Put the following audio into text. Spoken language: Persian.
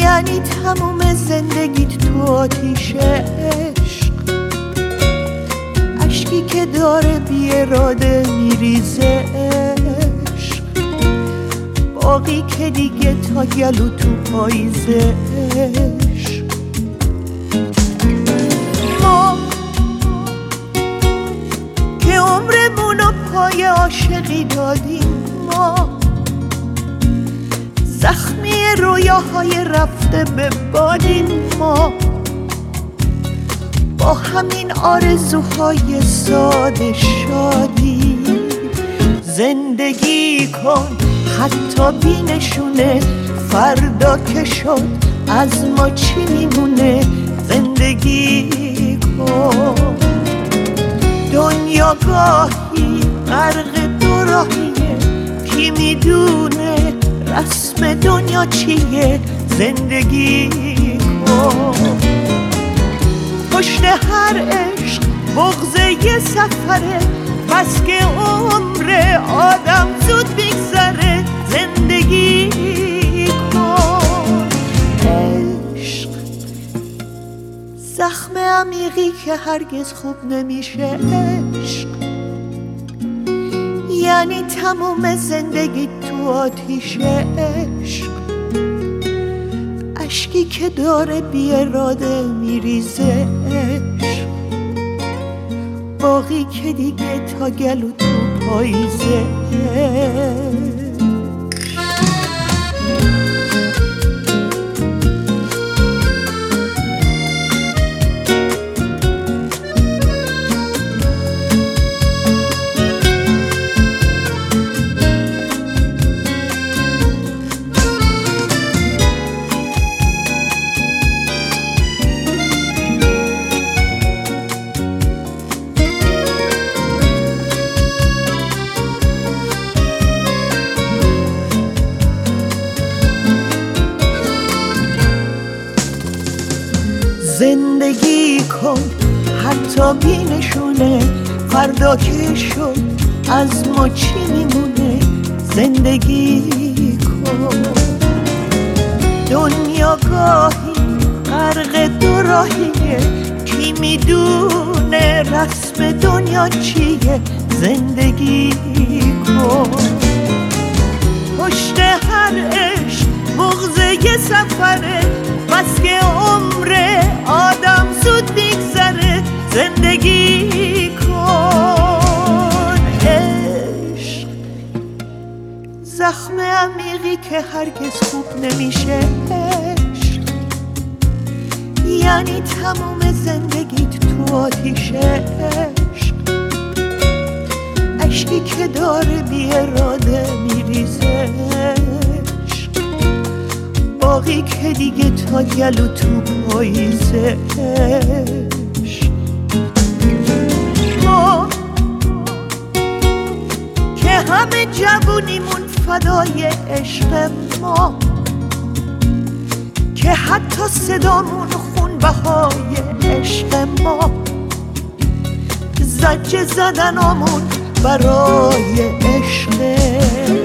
یعنی تموم زندگیت تو آتیش عشق، اشکی که داره بی اراده میریزه عشق، باقی که دیگه تا گلو تو پاییزه عشق. ما که عمرمونو پای عاشقی دادیم، ما زخمی رویاهای رفته به بادیم، ما با همین آرزوهای ساده شادی. زندگی کن حتی بی نشونه، فردا که شد از ما چی میمونه. زندگی کن. دنیا گاهی غرق دو راهیه، کی میدونه رسم دنیا چیه. زندگی کن. پشت هر عشق بغض یه سفره، بس که عمر آدم زود بگذره. زندگی کن. عشق زخم عمیقی که هرگز خوب نمیشه. عشق یعنی تموم زندگی تو آتیش عشق، اشکی که داره بی اراده میریزه عشق، باقی که دیگه تا گلو تو پاییزه. زندگی کن حتی بی نشونه، فردا که شد از ما چی میمونه. زندگی کن. دنیا گاهی غرق دو راهیه، کی میدونه رسم دنیا چیه. زندگی کن. پشت هر عشق بغض یه سفره، بس که عمر آدم زود بگذره. زندگی کن. عشق زخم عمیقی که هرگز خوب نمیشه. عشق یعنی تموم زندگیت تو آتیش عشق، اشکی که داره بی اراده میریزه عشق، باقی که دیگه تا گلو تو پاییزه عشق. ما که همه جوونیمون فدای عشق، ما که حتی صدامون خون بهای عشق، ما زجه زدنامون برای عشق.